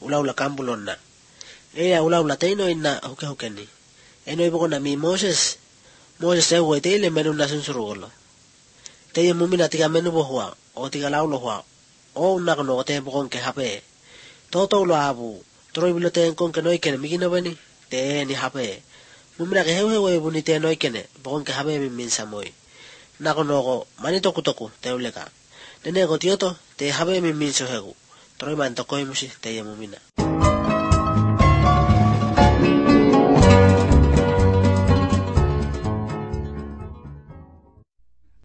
ulaula kambulonna. Ea ulaula teino inna hukeni. Eno ipokona mi Moses ewe teile menu nasun surugolo. Teie mumina tiga menu bohua, o tiga laulo hua, o unakono o teen pokonke hape. Toto ulo abu, troi bilo teen konke noikene mikino beni, teeni hape. Mumina ke hewe buni teen noikene, pokonke hape min samoi. Nakono ko mani toku teuleka. Nene ko tioto, te hape min sohegu. Troi man tokoimusi teie mumina.